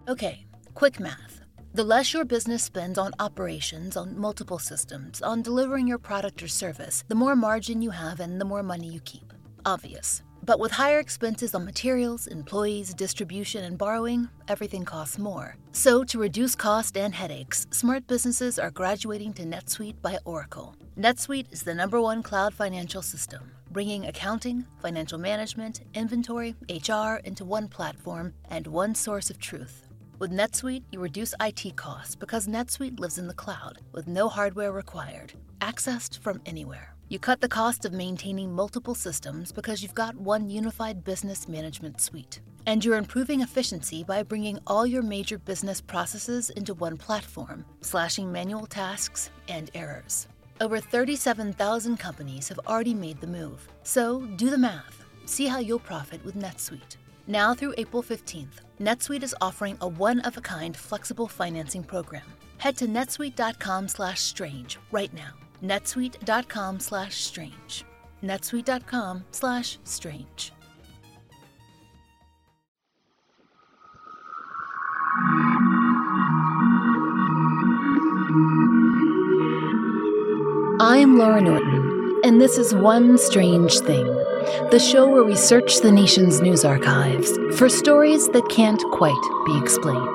Okay, quick math. The less your business spends on operations, on multiple systems, on delivering your product or service, the more margin you have and the more money you keep. Obvious. But with higher expenses on materials, employees, distribution, and borrowing, everything costs more. So to reduce cost and headaches, smart businesses are graduating to NetSuite by Oracle. NetSuite is the #1 cloud financial system, bringing accounting, financial management, inventory, HR into one platform and one source of truth. With NetSuite, you reduce IT costs because NetSuite lives in the cloud with no hardware required, accessed from anywhere. You cut the cost of maintaining multiple systems because you've got one unified business management suite. And you're improving efficiency by bringing all your major business processes into one platform, slashing manual tasks and errors. Over 37,000 companies have already made the move. So do the math. See how you'll profit with NetSuite. Now through April 15th, NetSuite is offering a one-of-a-kind flexible financing program. Head to netsuite.com/strange right now. netsuite.com/strange. netsuite.com/strange. I'm Laura Norton, and this is One Strange Thing, the show where we search the nation's news archives for stories that can't quite be explained.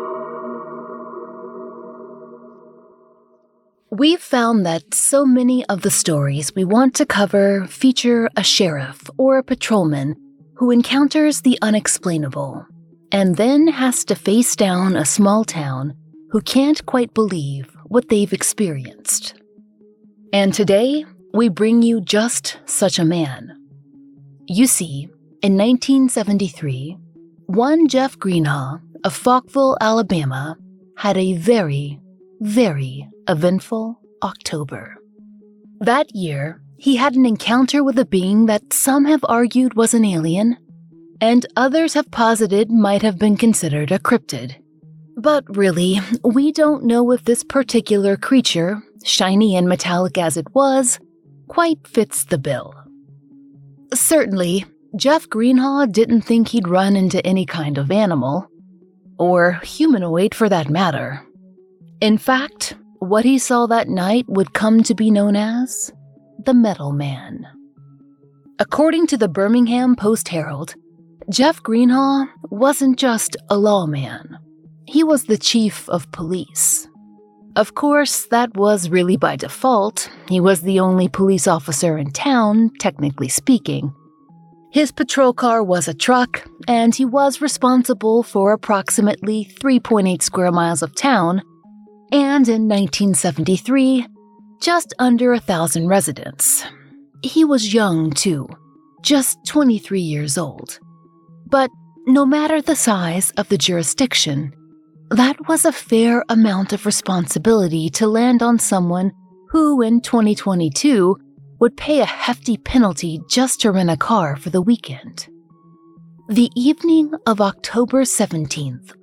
We've found that so many of the stories we want to cover feature a sheriff or a patrolman who encounters the unexplainable and then has to face down a small town who can't quite believe what they've experienced. And today, we bring you just such a man. You see, in 1973, one Jeff Greenhaw of Falkville, Alabama, had a very, very eventful October. That year, he had an encounter with a being that some have argued was an alien, and others have posited might have been considered a cryptid. But really, we don't know if this particular creature, shiny and metallic as it was, quite fits the bill. Certainly, Jeff Greenhaw didn't think he'd run into any kind of animal, or humanoid for that matter. In fact, what he saw that night would come to be known as the Metal Man. According to the Birmingham Post-Herald, Jeff Greenhaw wasn't just a lawman. He was the chief of police. Of course, that was really by default. He was the only police officer in town, technically speaking. His patrol car was a truck, and he was responsible for approximately 3.8 square miles of town, and in 1973, just under 1,000 residents. He was young, too, just 23 years old. But no matter the size of the jurisdiction, that was a fair amount of responsibility to land on someone who, in 2022, would pay a hefty penalty just to rent a car for the weekend. The evening of October 17th,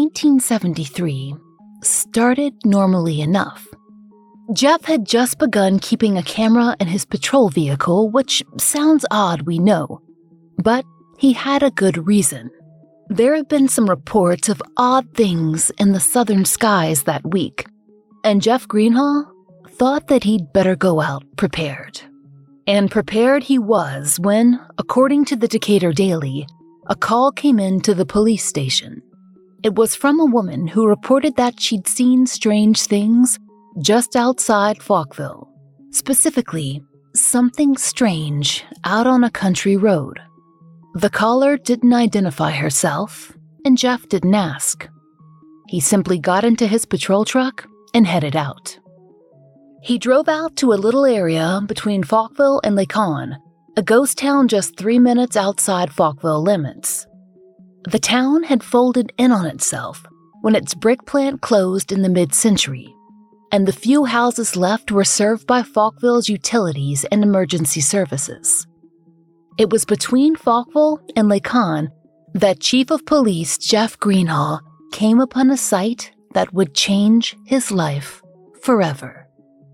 1973, started normally enough. Jeff had just begun keeping a camera in his patrol vehicle, which sounds odd, we know, but he had a good reason. There had been some reports of odd things in the southern skies that week, and Jeff Greenhaw thought that he'd better go out prepared. And prepared he was when, according to the Decatur Daily, a call came in to the police station. It was from a woman who reported that she'd seen strange things just outside Falkville. Specifically, something strange out on a country road. The caller didn't identify herself, and Jeff didn't ask. He simply got into his patrol truck and headed out. He drove out to a little area between Falkville and Lacon, a ghost town just 3 minutes outside Falkville limits. The town had folded in on itself when its brick plant closed in the mid-century, and the few houses left were served by Falkville's utilities and emergency services. It was between Falkville and Lacon that Chief of Police Jeff Greenhaw came upon a sight that would change his life forever.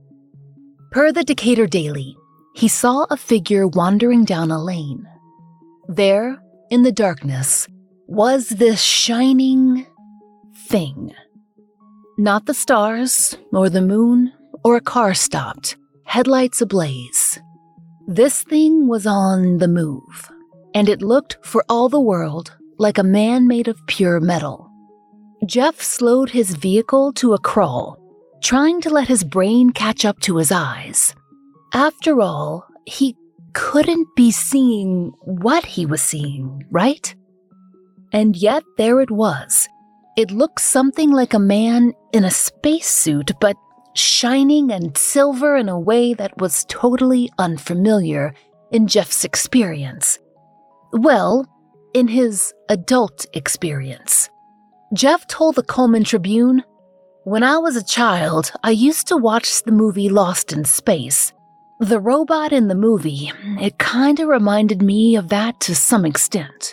Per the Decatur Daily, he saw a figure wandering down a lane. There, in the darkness, was this shining, thing. Not the stars, or the moon, or a car stopped, headlights ablaze. This thing was on the move, and it looked for all the world like a man made of pure metal. Jeff slowed his vehicle to a crawl, trying to let his brain catch up to his eyes. After all, he couldn't be seeing what he was seeing, right? And yet there it was. It looked something like a man in a spacesuit, but shining and silver in a way that was totally unfamiliar in Jeff's experience. Well, in his adult experience. Jeff told the Coleman Tribune, "When I was a child, I used to watch the movie Lost in Space. The robot in the movie, it kinda reminded me of that to some extent.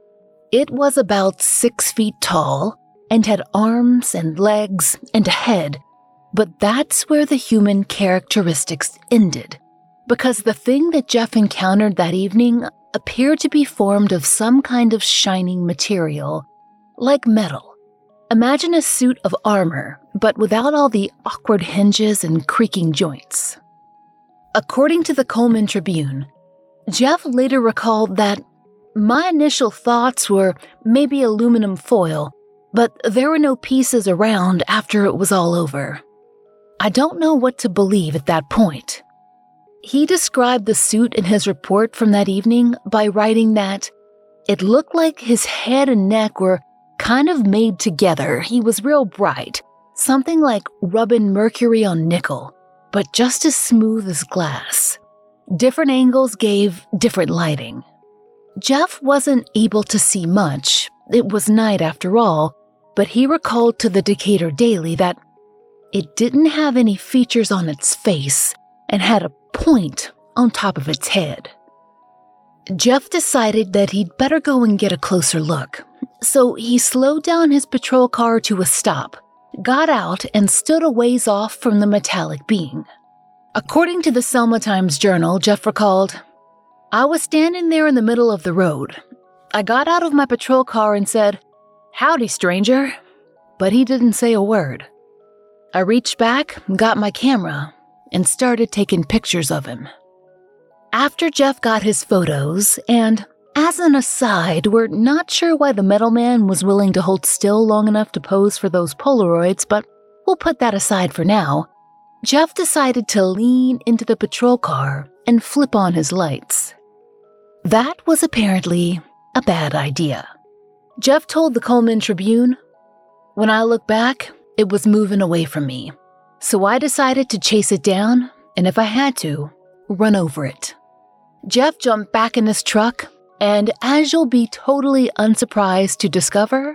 It was about 6 feet tall and had arms and legs and a head, but that's where the human characteristics ended, because the thing that Jeff encountered that evening appeared to be formed of some kind of shining material, like metal. Imagine a suit of armor, but without all the awkward hinges and creaking joints." According to the Coleman Tribune, Jeff later recalled that, "My initial thoughts were maybe aluminum foil, but there were no pieces around after it was all over. I don't know what to believe at that point." He described the suit in his report from that evening by writing that it looked like his head and neck were kind of made together. He was real bright, something like rubbing mercury on nickel, but just as smooth as glass. Different angles gave different lighting. Jeff wasn't able to see much. It was night after all, but he recalled to the Decatur Daily that it didn't have any features on its face and had a point on top of its head. Jeff decided that he'd better go and get a closer look, so he slowed down his patrol car to a stop, got out, and stood a ways off from the metallic being. According to the Selma Times-Journal, Jeff recalled, "I was standing there in the middle of the road. I got out of my patrol car and said, 'Howdy, stranger,' but he didn't say a word. I reached back, got my camera, and started taking pictures of him." After Jeff got his photos, and as an aside, we're not sure why the metal man was willing to hold still long enough to pose for those Polaroids, but we'll put that aside for now, Jeff decided to lean into the patrol car and flip on his lights. That was apparently a bad idea. Jeff told the Coleman Tribune, "When I look back, it was moving away from me. So I decided to chase it down, and if I had to, run over it." Jeff jumped back in his truck, and as you'll be totally unsurprised to discover,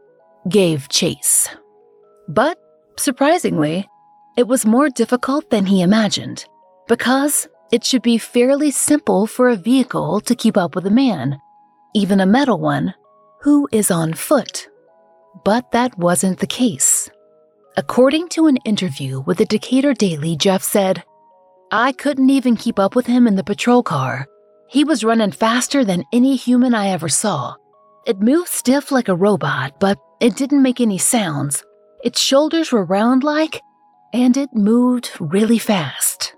gave chase. But, surprisingly, it was more difficult than he imagined, because it should be fairly simple for a vehicle to keep up with a man, even a metal one, who is on foot. But that wasn't the case. According to an interview with the Decatur Daily, Jeff said, "I couldn't even keep up with him in the patrol car. He was running faster than any human I ever saw. It moved stiff like a robot, but it didn't make any sounds. Its shoulders were round-like, and it moved really fast."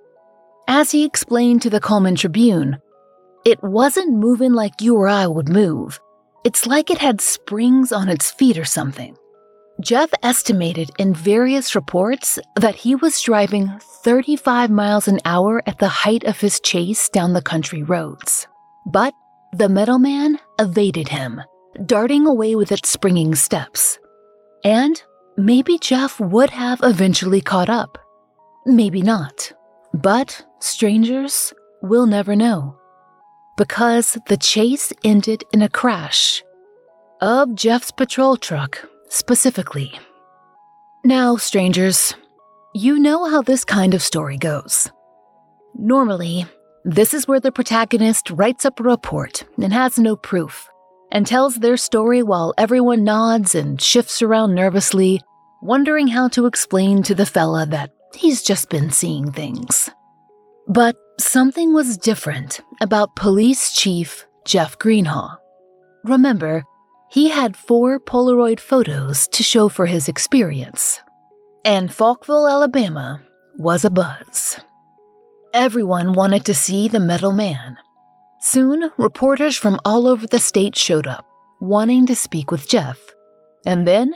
As he explained to the Coleman Tribune, "It wasn't moving like you or I would move. It's like it had springs on its feet or something." Jeff estimated in various reports that he was driving 35 miles an hour at the height of his chase down the country roads. But the metal man evaded him, darting away with its springing steps. And maybe Jeff would have eventually caught up. Maybe not. But, strangers, we'll never know. Because the chase ended in a crash of Jeff's patrol truck, specifically. Now, strangers, you know how this kind of story goes. Normally, this is where the protagonist writes up a report and has no proof, and tells their story while everyone nods and shifts around nervously, wondering how to explain to the fella that he's just been seeing things. But something was different about Police Chief Jeff Greenhaw. Remember, He had 4 Polaroid photos to show for his experience. And Falkville, Alabama was abuzz. Everyone wanted to see the metal man. Soon, reporters from all over the state showed up, wanting to speak with Jeff. And then,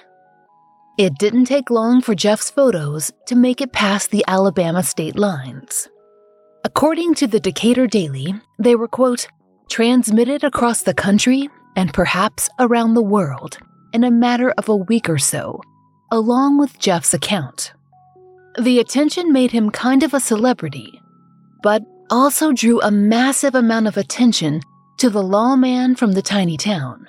it didn't take long for Jeff's photos to make it past the Alabama state lines. According to the Decatur Daily, they were, quote, transmitted across the country and perhaps around the world in a matter of a week or so, along with Jeff's account. The attention made him kind of a celebrity, but also drew a massive amount of attention to the lawman from the tiny town.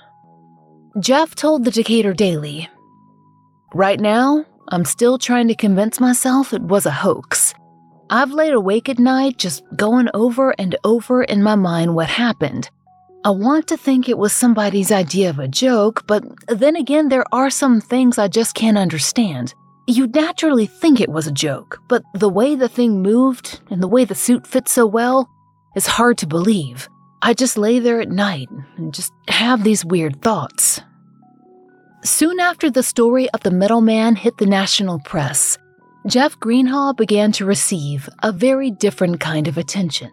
Jeff told the Decatur Daily, "Right now, I'm still trying to convince myself it was a hoax. I've laid awake at night just going over and over in my mind what happened. I want to think it was somebody's idea of a joke, but then again, there are some things I just can't understand. You'd naturally think it was a joke, but the way the thing moved and the way the suit fit so well is hard to believe. I just lay there at night and just have these weird thoughts." Soon after the story of the metal man hit the national press, Jeff Greenhaw began to receive a very different kind of attention.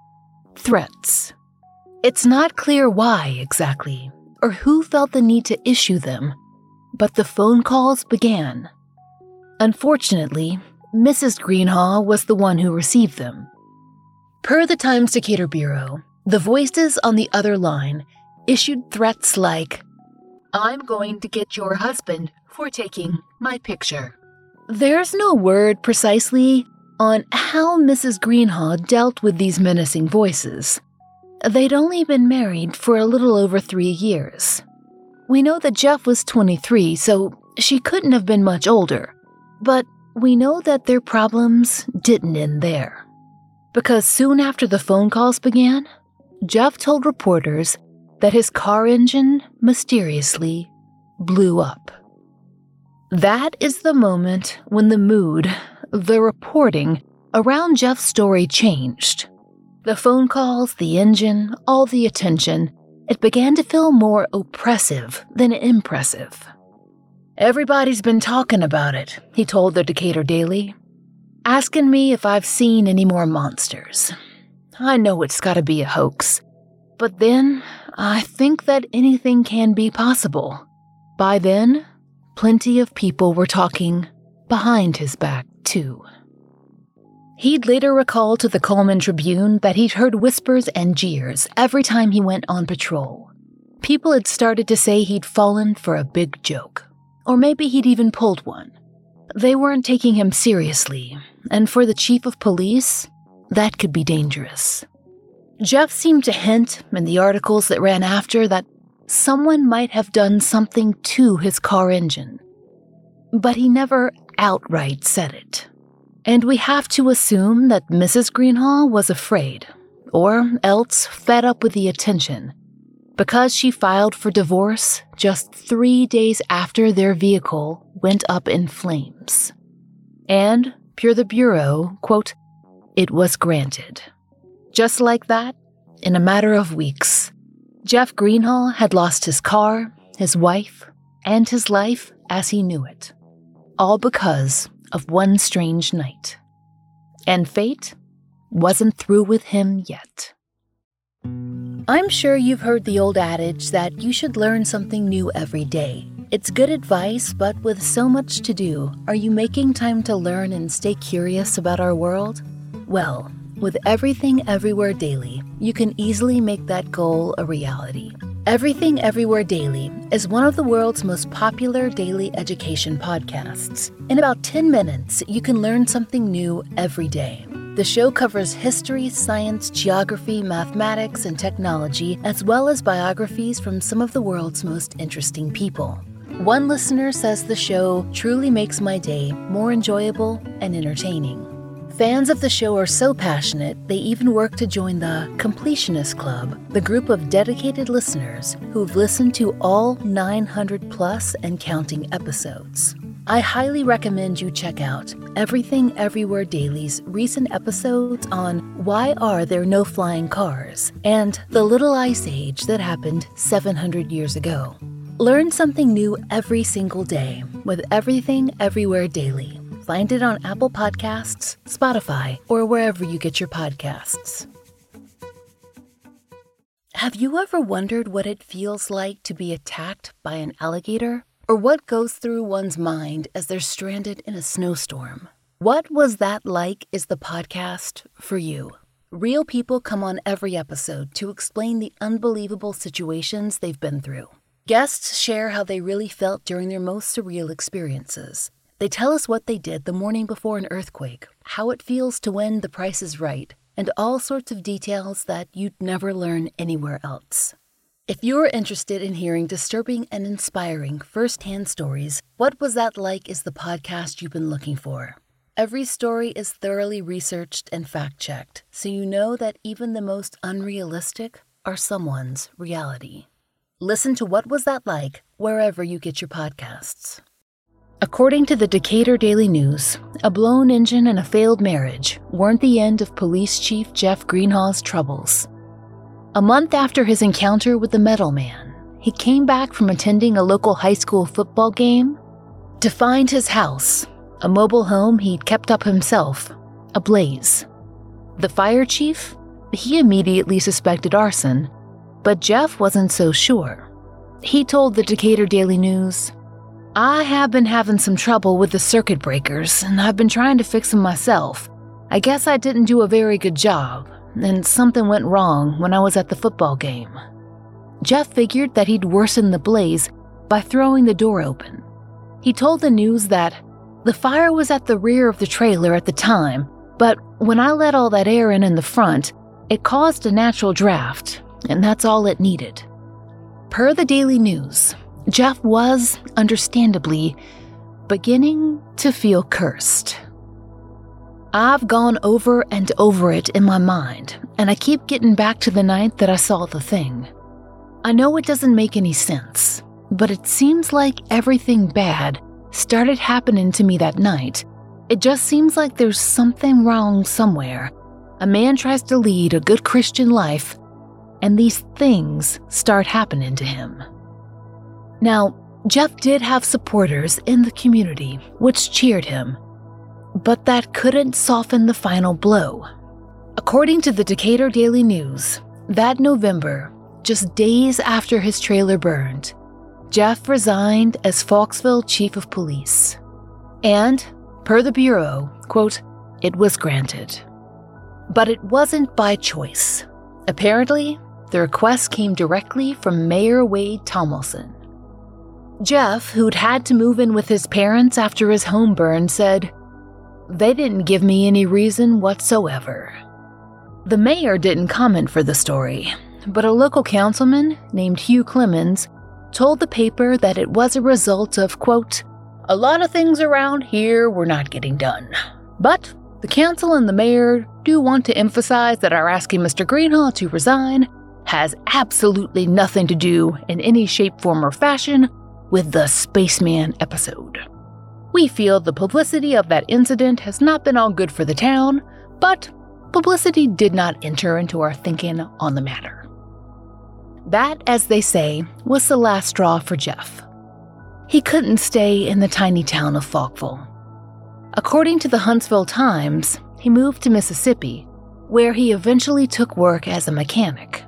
Threats. It's not clear why exactly, or who felt the need to issue them, but the phone calls began. Unfortunately, Mrs. Greenhaw was the one who received them. Per the Times-Decatur Bureau, the voices on the other line issued threats like, "I'm going to get your husband for taking my picture." There's no word precisely on how Mrs. Greenhaw dealt with these menacing voices. They'd only been married for a little over 3 years. We know that Jeff was 23, so she couldn't have been much older. But we know that their problems didn't end there. Because soon after the phone calls began, Jeff told reporters that his car engine mysteriously blew up. That is the moment when the mood, the reporting around Jeff's story changed. The phone calls, the engine, all the attention, it began to feel more oppressive than impressive. "Everybody's been talking about it," he told the Decatur Daily, "asking me if I've seen any more monsters. I know it's gotta be a hoax, but then I think that anything can be possible." By then, plenty of people were talking behind his back, too. He'd later recall to the Coleman Tribune that he'd heard whispers and jeers every time he went on patrol. People had started to say he'd fallen for a big joke. Or maybe he'd even pulled one. They weren't taking him seriously, and for the chief of police, that could be dangerous. Jeff seemed to hint in the articles that ran after that someone might have done something to his car engine. But he never outright said it. And we have to assume that Mrs. Greenhaw was afraid, or else fed up with the attention, because she filed for divorce just 3 days after their vehicle went up in flames. And, per the Bureau, quote, "it was granted." Just like that, in a matter of weeks, Jeff Greenhaw had lost his car, his wife, and his life as he knew it, all because of one strange night. And fate wasn't through with him yet. I'm sure you've heard the old adage that you should learn something new every day. It's good advice, but with so much to do, are you making time to learn and stay curious about our world? Well, with Everything Everywhere Daily, you can easily make that goal a reality. Everything Everywhere Daily is one of the world's most popular daily education podcasts. In about 10 minutes, you can learn something new every day. The show covers history, science, geography, mathematics, and technology, as well as biographies from some of the world's most interesting people. One listener says the show truly makes my day more enjoyable and entertaining. Fans of the show are so passionate, they even work to join the Completionist Club, the group of dedicated listeners who've listened to all 900 plus and counting episodes. I highly recommend you check out Everything Everywhere Daily's recent episodes on Why Are There No Flying Cars and the Little Ice Age that happened 700 years ago. Learn something new every single day with Everything Everywhere Daily. Find it on Apple Podcasts, Spotify, or wherever you get your podcasts. Have you ever wondered what it feels like to be attacked by an alligator? Or what goes through one's mind as they're stranded in a snowstorm? What Was That Like is the podcast for you. Real people come on every episode to explain the unbelievable situations they've been through. Guests share how they really felt during their most surreal experiences. They tell us what they did the morning before an earthquake, how it feels to win The Price is Right, and all sorts of details that you'd never learn anywhere else. If you're interested in hearing disturbing and inspiring first-hand stories, What Was That Like is the podcast you've been looking for. Every story is thoroughly researched and fact-checked, so you know that even the most unrealistic are someone's reality. Listen to What Was That Like wherever you get your podcasts. According to the Decatur Daily News, a blown engine and a failed marriage weren't the end of Police Chief Jeff Greenhall's troubles. A month after his encounter with the Metal Man, he came back from attending a local high school football game to find his house, a mobile home he'd kept up himself, ablaze. The fire chief? He immediately suspected arson, but Jeff wasn't so sure. He told the Decatur Daily News, "I have been having some trouble with the circuit breakers, and I've been trying to fix them myself. I guess I didn't do a very good job, and something went wrong when I was at the football game." Jeff figured that he'd worsen the blaze by throwing the door open. He told the news that the fire was at the rear of the trailer at the time, but when I let all that air in the front, it caused a natural draft, and that's all it needed. Per the Daily News, Jeff was, understandably, beginning to feel cursed. "I've gone over and over it in my mind, and I keep getting back to the night that I saw the thing. I know it doesn't make any sense, but it seems like everything bad started happening to me that night. It just seems like there's something wrong somewhere. A man tries to lead a good Christian life, and these things start happening to him." Now, Jeff did have supporters in the community, which cheered him, but that couldn't soften the final blow. According to the Decatur Daily News, that November, just days after his trailer burned, Jeff resigned as Falksville Chief of Police. And, per the Bureau, quote, "it was granted." But it wasn't by choice. Apparently, the request came directly from Mayor Wade Tomlinson. Jeff, who'd had to move in with his parents after his home burned, said, "They didn't give me any reason whatsoever." The mayor didn't comment for the story, but a local councilman named Hugh Clemens told the paper that it was a result of, quote, "a lot of things around here were not getting done. But the council and the mayor do want to emphasize that our asking Mr. Greenhall to resign has absolutely nothing to do in any shape, form, or fashion with the Spaceman episode. We feel the publicity of that incident has not been all good for the town, but publicity did not enter into our thinking on the matter." That, as they say, was the last straw for Jeff. He couldn't stay in the tiny town of Falkville. According to the Huntsville Times, he moved to Mississippi, where he eventually took work as a mechanic.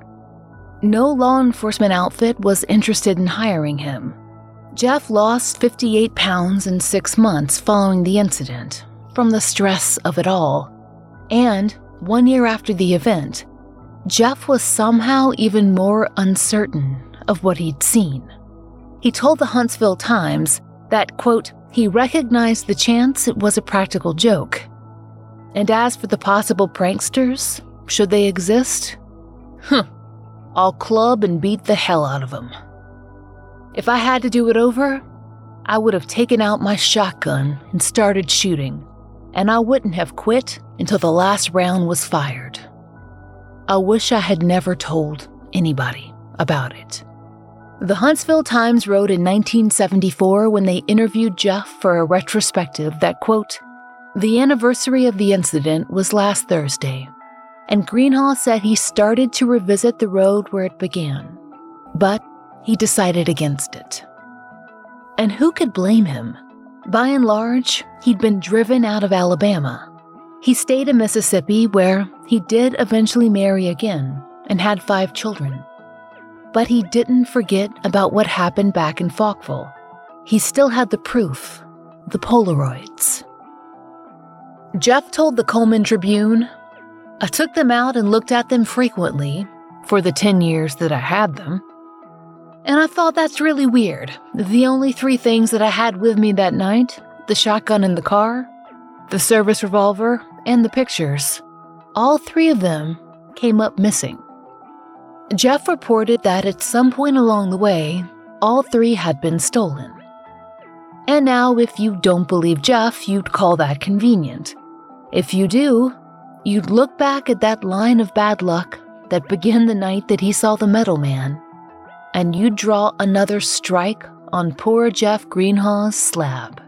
No law enforcement outfit was interested in hiring him. Jeff lost 58 pounds in 6 months following the incident, from the stress of it all. And 1 year after the event, Jeff was somehow even more uncertain of what he'd seen. He told the Huntsville Times that, quote, he recognized the chance it was a practical joke. And as for the possible pranksters, should they exist? I'll club and beat the hell out of them. If I had to do it over, I would have taken out my shotgun and started shooting, and I wouldn't have quit until the last round was fired. I wish I had never told anybody about it. The Huntsville Times wrote in 1974 when they interviewed Jeff for a retrospective that, quote, the anniversary of the incident was last Thursday, and Greenhall said he started to revisit the road where it began. But he decided against it. And who could blame him? By and large, he'd been driven out of Alabama. He stayed in Mississippi, where he did eventually marry again and had 5 children. But he didn't forget about what happened back in Falkville. He still had the proof, the Polaroids. Jeff told the Coleman Tribune, "I took them out and looked at them frequently for the 10 years that I had them. And I thought that's really weird. The only 3 things that I had with me that night, the shotgun in the car, the service revolver, and the pictures, all 3 of them came up missing." Jeff reported that at some point along the way, all 3 had been stolen. And now, if you don't believe Jeff, you'd call that convenient. If you do, you'd look back at that line of bad luck that began the night that he saw the Metal Man, and you'd draw another strike on poor Jeff Greenhaw's slab.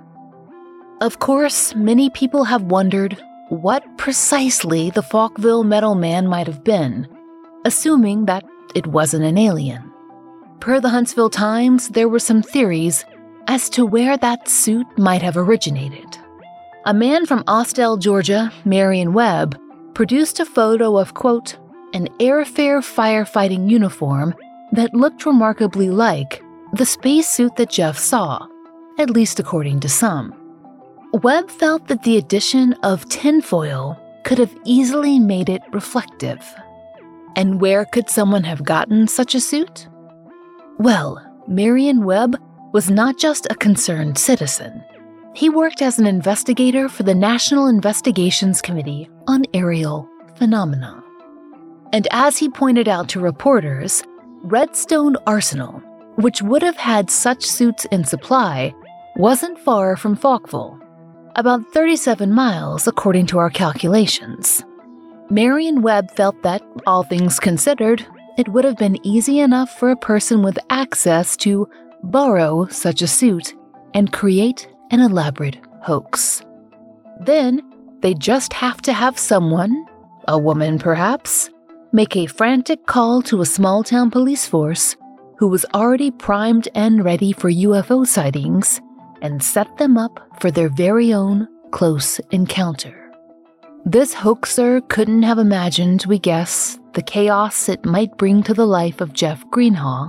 Of course, many people have wondered what precisely the Falkville Metal Man might have been, assuming that it wasn't an alien. Per the Huntsville Times, there were some theories as to where that suit might have originated. A man from Austell, Georgia, Marion Webb, produced a photo of, quote, an airfare firefighting uniform that looked remarkably like the spacesuit that Jeff saw, at least according to some. Webb felt that the addition of tinfoil could have easily made it reflective. And where could someone have gotten such a suit? Well, Marion Webb was not just a concerned citizen. He worked as an investigator for the National Investigations Committee on Aerial Phenomena. And as he pointed out to reporters, Redstone Arsenal, which would have had such suits in supply, wasn't far from Falkville, about 37 miles according to our calculations. Marion Webb felt that, all things considered, it would have been easy enough for a person with access to borrow such a suit and create an elaborate hoax. Then, they'd just have to have someone, a woman perhaps, make a frantic call to a small-town police force who was already primed and ready for UFO sightings and set them up for their very own close encounter. This hoaxer couldn't have imagined, we guess, the chaos it might bring to the life of Jeff Greenhaw.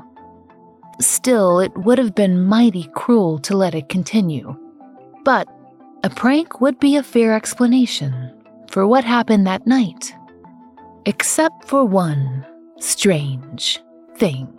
Still, it would have been mighty cruel to let it continue. But a prank would be a fair explanation for what happened that night. Except for one strange thing.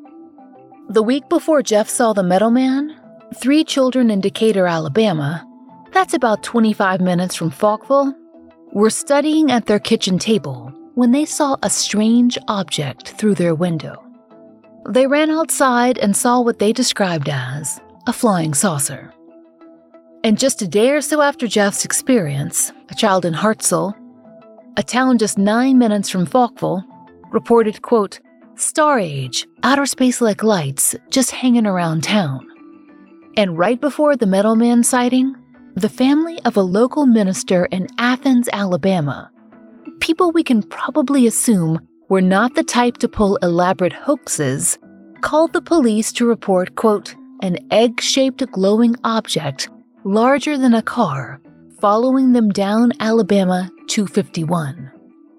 The week before Jeff saw the Metal Man, 3 children in Decatur, Alabama, that's about 25 minutes from Falkville, were studying at their kitchen table when they saw a strange object through their window. They ran outside and saw what they described as a flying saucer. And just a day or so after Jeff's experience, a child in Hartselle, a town just 9 minutes from Falkville, reported, quote, star age, outer space-like lights just hanging around town. And right before the Metal Man sighting, the family of a local minister in Athens, Alabama, people we can probably assume were not the type to pull elaborate hoaxes, called the police to report, quote, an egg-shaped glowing object larger than a car following them down Alabama 251.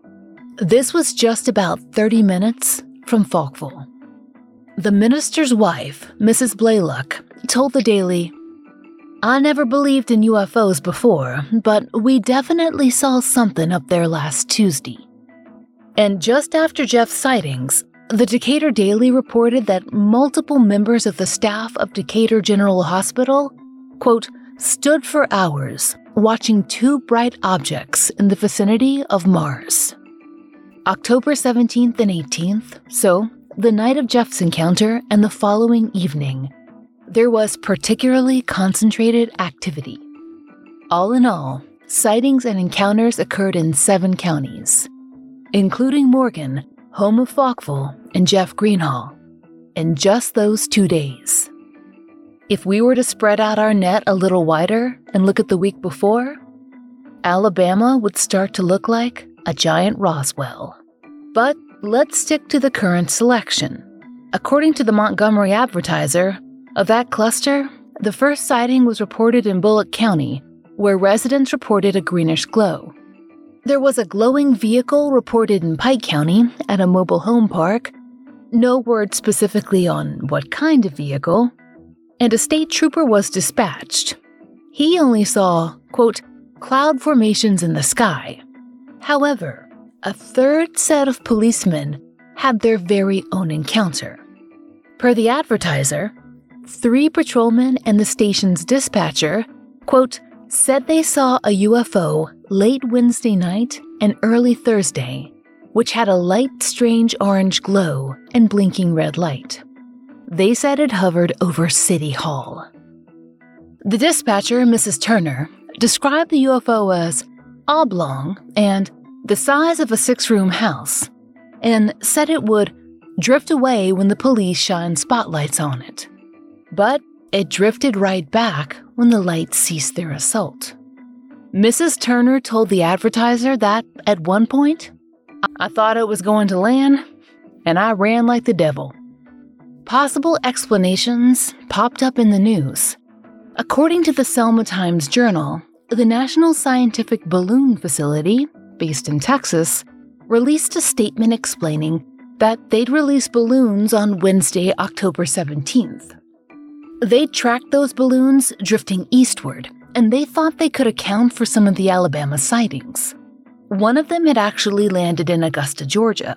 This was just about 30 minutes from Falkville. The minister's wife, Mrs. Blaylock, told the Daily, I never believed in UFOs before, but we definitely saw something up there last Tuesday. And just after Jeff's sightings, the Decatur Daily reported that multiple members of the staff of Decatur General Hospital, quote, stood for hours watching 2 bright objects in the vicinity of Mars. October 17th and 18th, so the night of Jeff's encounter and the following evening, there was particularly concentrated activity. All in all, sightings and encounters occurred in 7 counties, including Morgan, home of Falkville, and Jeff Greenhaw, in just those 2 days. If we were to spread out our net a little wider and look at the week before, Alabama would start to look like a giant Roswell. But let's stick to the current selection. According to the Montgomery Advertiser, of that cluster, the first sighting was reported in Bullock County, where residents reported a greenish glow. There was a glowing vehicle reported in Pike County at a mobile home park, no word specifically on what kind of vehicle, and a state trooper was dispatched. He only saw, quote, cloud formations in the sky. However, a third set of policemen had their very own encounter. Per the Advertiser, 3 patrolmen and the station's dispatcher, quote, said they saw a UFO late Wednesday night and early Thursday, which had a light, strange orange glow and blinking red light. They said it hovered over City Hall. The dispatcher, Mrs. Turner, described the UFO as oblong and the size of a 6-room house, and said it would drift away when the police shined spotlights on it. But it drifted right back when the lights ceased their assault. Mrs. Turner told the Advertiser that, at one point, I thought it was going to land, and I ran like the devil. Possible explanations popped up in the news. According to the Selma Times-Journal, the National Scientific Balloon Facility, based in Texas, released a statement explaining that they'd release balloons on Wednesday, October 17th. They'd tracked those balloons drifting eastward, and they thought they could account for some of the Alabama sightings. One of them had actually landed in Augusta, Georgia.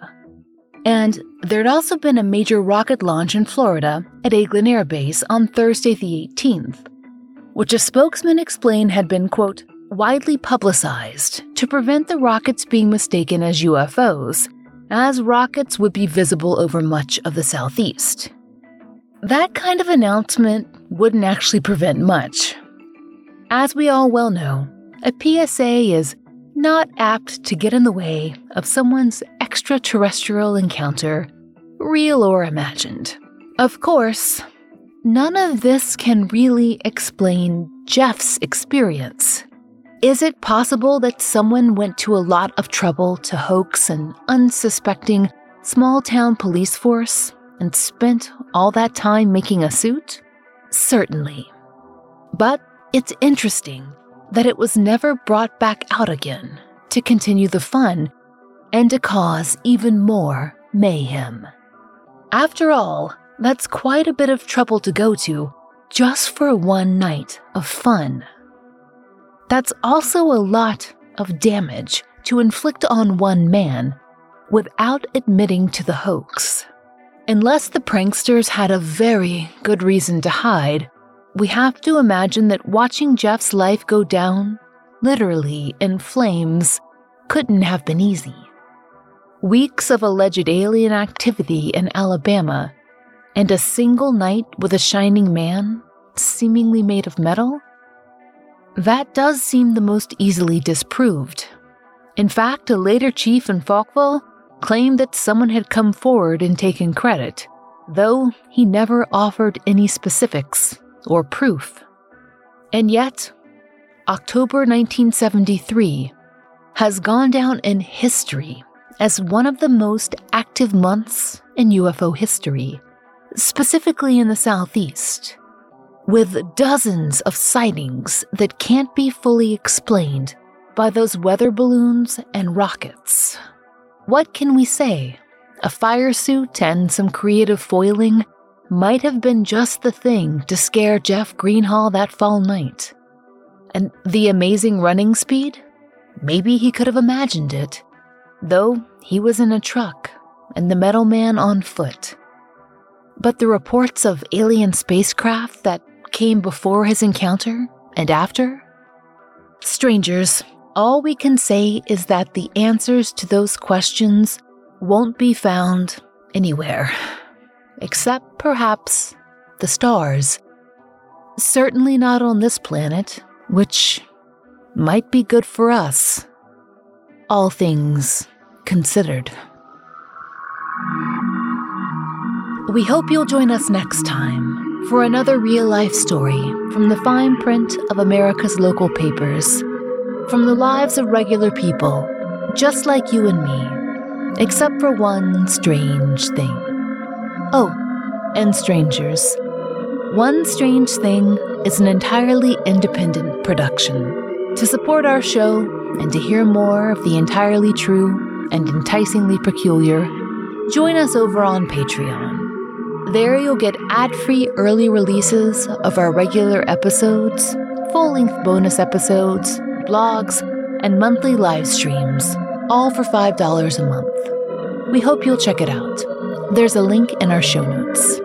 And there'd also been a major rocket launch in Florida at Eglin Air Base on Thursday the 18th, which a spokesman explained had been, quote, widely publicized to prevent the rockets being mistaken as UFOs, as rockets would be visible over much of the southeast. That kind of announcement wouldn't actually prevent much. As we all well know, a PSA is not apt to get in the way of someone's extraterrestrial encounter, real or imagined. Of course, none of this can really explain Jeff's experience. Is it possible that someone went to a lot of trouble to hoax an unsuspecting small-town police force and spent all that time making a suit? Certainly. But it's interesting that it was never brought back out again to continue the fun and to cause even more mayhem. After all, that's quite a bit of trouble to go to just for one night of fun. That's also a lot of damage to inflict on one man without admitting to the hoax. Unless the pranksters had a very good reason to hide, we have to imagine that watching Jeff's life go down, literally in flames, couldn't have been easy. Weeks of alleged alien activity in Alabama, and a single night with a shining man, seemingly made of metal? That does seem the most easily disproved. In fact, a later chief in Falkville claimed that someone had come forward and taken credit, though he never offered any specifics or proof. And yet, October 1973 has gone down in history as one of the most active months in UFO history, specifically in the Southeast, with dozens of sightings that can't be fully explained by those weather balloons and rockets. What can we say? A fire suit and some creative foiling might have been just the thing to scare Jeff Greenhall that fall night. And the amazing running speed? Maybe he could have imagined it, though he was in a truck and the metal man on foot. But the reports of alien spacecraft that came before his encounter and after? Strangers, all we can say is that the answers to those questions won't be found anywhere, except perhaps the stars. Certainly not on this planet, which might be good for us, all things considered. We hope you'll join us next time for another real-life story from the fine print of America's local papers, from the lives of regular people, just like you and me, except for one strange thing. Oh, and strangers. One Strange Thing is an entirely independent production. To support our show and to hear more of the entirely true and enticingly peculiar, join us over on Patreon. There you'll get ad-free early releases of our regular episodes, full-length bonus episodes, blogs, and monthly live streams, all for $5 a month. We hope you'll check it out. There's a link in our show notes.